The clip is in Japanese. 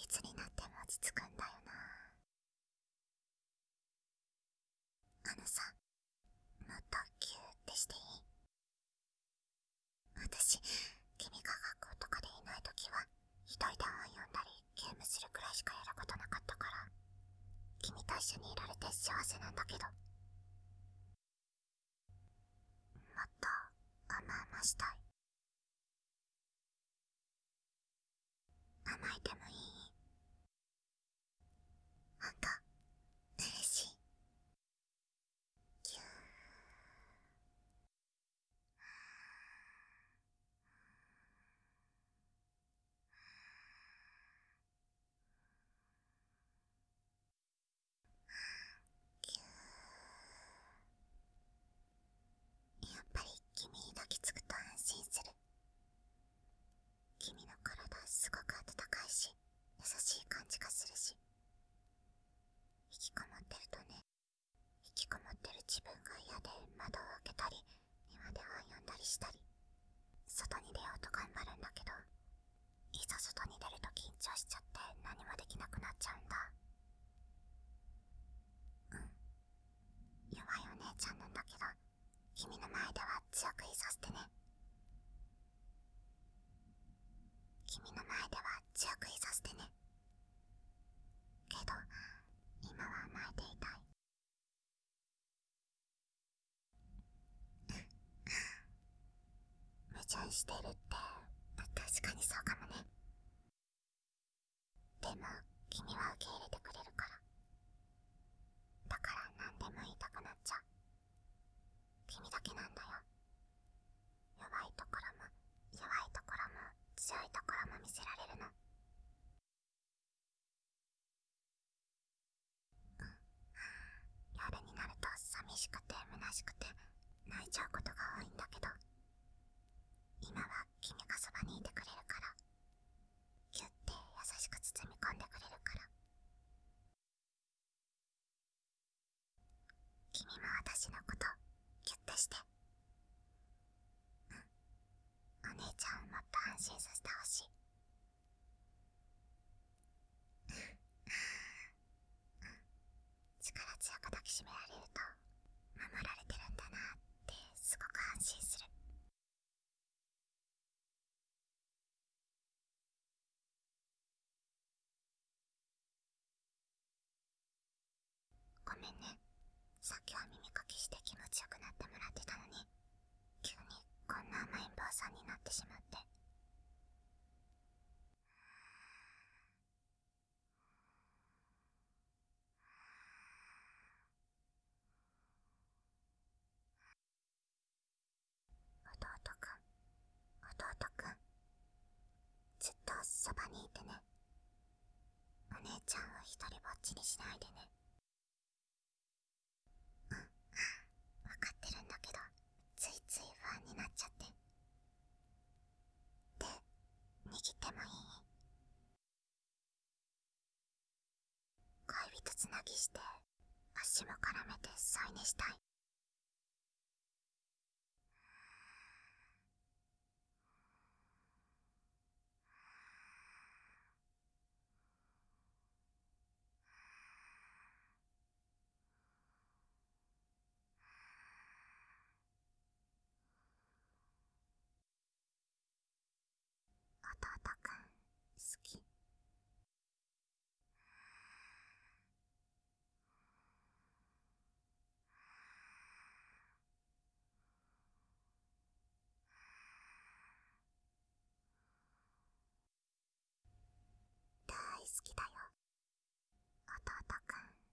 いつになっても落ち着くんだよな。さ、もっとキューってしていい？私、君が学校とかでいないときは一人で本読んだりゲームするくらいしかやることなかったから、君と一緒にいられて幸せなんだけど、もっと甘々したい。甘えてもいい？ほんと嬉しい。キュー。キュー。やっぱり君に抱きつくと安心する。君の体すごく温かいし、優しい感じがするし、引きこもってるとね、引きこもってる自分が嫌で窓を開けたり、庭で本読んだりしたり、外に出ようと頑張るんだけど、いざ外に出ると緊張しちゃって何もできなくなっちゃうんだ。弱いお姉ちゃんなんだけど、君の前では強くいさせてね。君の前では強くいさせてね。けど、今は甘えていたい。矛盾してるって、確かにそうかもね。でも、君は受け入れてくれるから。だから何でも言いたくなっちゃう。君だけなんだよ。弱いところも、弱いところも、強いところも見せられるの。夜になると寂しくて虚しくて泣いちゃうことが多いんだけど、今は君がそばにいてくれるから、ギュッて優しく包み込んでくれるから。君も私のことギュッてして。お姉ちゃんをもっと安心させてほしい。力強く抱きしめられると守られてるんだなってすごく安心する。ごめんね、さっきは耳かきして気持ちよくなってもらってたのに、急にこんな甘えん坊さんになってしまって。弟くん、弟くん、ずっとそばにいてね。お姉ちゃんを一人ぼっちにしないでね。わかってるんだけど、ついつい不安になっちゃって。で、握ってもいい？恋人つなぎして、足も絡めて添い寝したい。弟